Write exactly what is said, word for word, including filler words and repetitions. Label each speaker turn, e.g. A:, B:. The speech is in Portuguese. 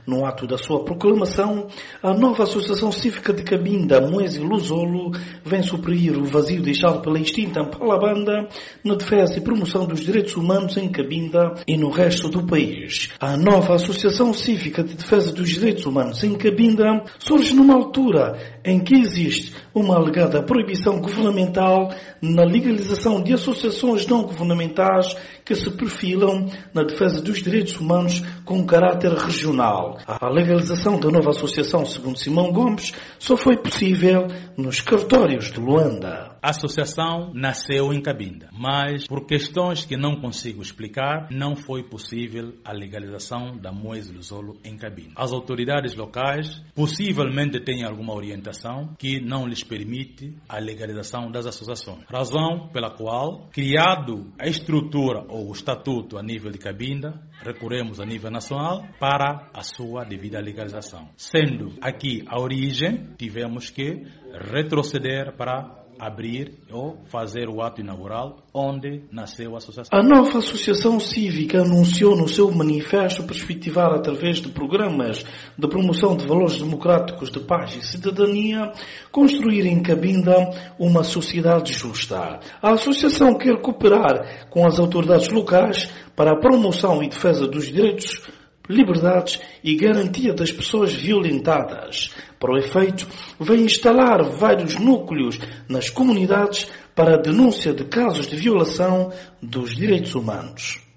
A: No ato da sua proclamação, a nova Associação Cívica de Cabinda, Moise Luzolo, vem suprir o vazio deixado pela extinta Palabanda na defesa e promoção dos direitos humanos em Cabinda e no resto do país. A nova Associação Cívica de Defesa dos Direitos Humanos em Cabinda surge numa altura em que existe uma alegada proibição governamental na legalização de associações não governamentais que se perfilam na defesa dos direitos humanos com caráter regional. A legalização da nova associação, segundo Simão Gomes, só foi possível nos cartórios de Luanda.
B: A associação nasceu em Cabinda, mas por questões que não consigo explicar, não foi possível a legalização da Moise Luzolo em Cabinda. As autoridades locais possivelmente têm alguma orientação que não lhes permite a legalização das associações. Razão pela qual, criado a estrutura ou o estatuto a nível de Cabinda, recorremos a nível nacional para a sua devida legalização. Sendo aqui a origem, tivemos que retroceder para abrir ou fazer o ato inaugural onde nasceu a associação.
A: A nova Associação Cívica anunciou no seu manifesto perspectivar, através de programas de promoção de valores democráticos de paz e cidadania, construir em Cabinda uma sociedade justa. A associação quer cooperar com as autoridades locais para a promoção e defesa dos direitos, liberdades e garantia das pessoas violentadas. Para o efeito, vem instalar vários núcleos nas comunidades para a denúncia de casos de violação dos direitos humanos.